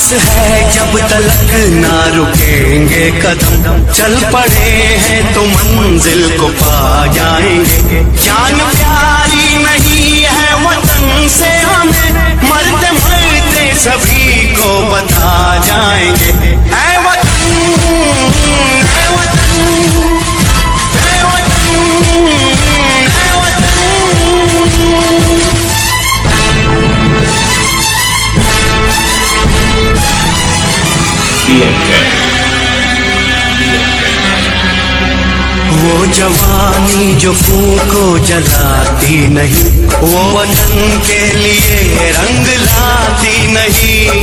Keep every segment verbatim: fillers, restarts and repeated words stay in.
सांस है जब तलक ना रुकेंगे कदम, चल पड़े हैं तो मंजिल को पा जाएंगे। जान प्यारी नहीं है वतन से हमें, मरते मरते सभी को बता जाएंगे। ऐ वतन, ऐ वतन, ऐ वतन, ऐ वतन। वो जवानी जो खून को जलाती नहीं, वो वतन के लिए रंग लाती नहीं।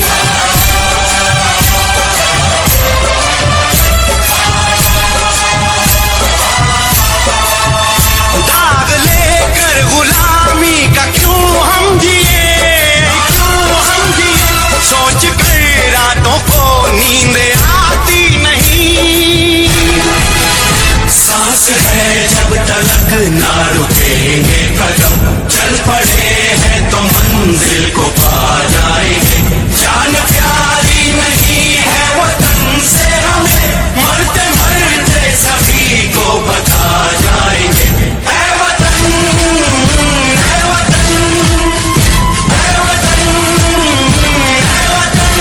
दाग लेकर गुलामी का क्यों हम जिए, क्यों हम जिए, सोच कर रातों को नींद आती नहीं। सांस है जब तलक ना रुकेंगे कदम, चल पड़े हैं तो मंजिल को पा जाएंगे। जान प्यारी नहीं है वतन से हमें, मरते मरते सभी को बता जाएंगे। ऐ वतन, ऐ वतन, ऐ वतन, ऐ वतन।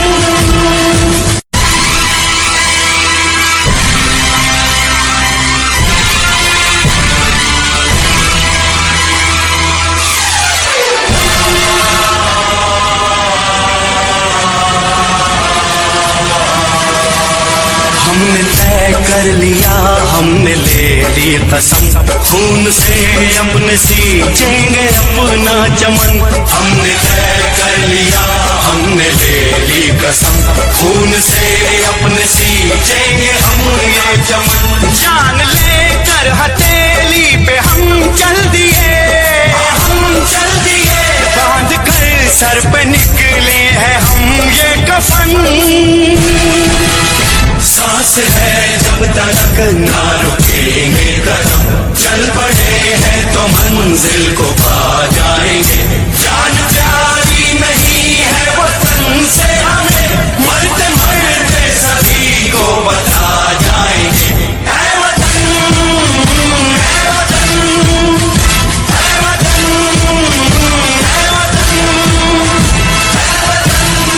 हमने तय कर लिया, हमने ले ली कसम, खून से अपने सींचेंगे अपना चमन। हमने तय कर लिया, हमने ले ली कसम, खून से अपने सींचेंगे हम ये चमन। जान लेकर हथेली पे हम चल दिए, हम चल दिए, बांध कर सर पे निकले हैं हम ये कफन। सांस है जब तक ना रुकेंगे कदम, चल पड़े हैं तो मंजिल को पा जाएंगे। जान प्यारी नहीं है वतन से हमें, मरते मरते सभी को बता जाएंगे। ऐ वतन, ऐ वतन, ऐ वतन, ऐ वतन, ऐ वतन।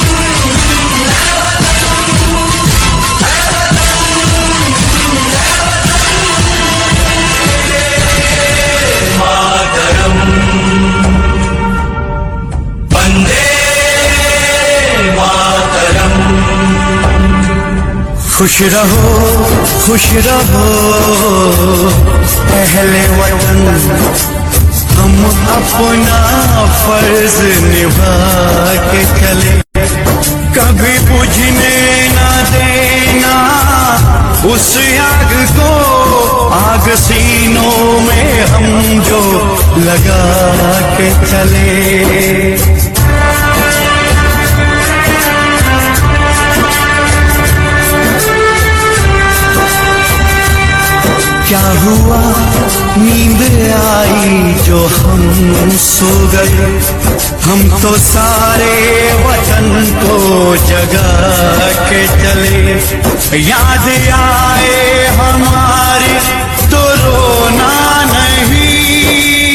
मातरम, वंदे मातरम। खुश रहो, खुश रहो अहले वतन, हम अपना फर्ज निभा के चले। कभी बुझने ना देना उस आग को, आग सीनों में हम जो लगा के चले। क्या हुआ नींद आई जो हम सो गए, हम तो सारे वतन को जगा के चले। याद आए हमारी तो रोना नहीं,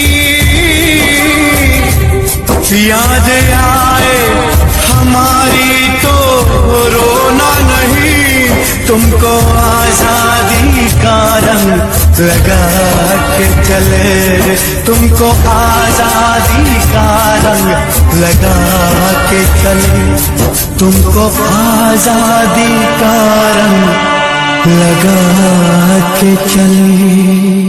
याद आए हमारी तो रोना नहीं। तुमको आजादी का रंग लगा के चले, तुमको आजादी का रंग लगा के चले, तुमको आजादी का रंग लगा के चले।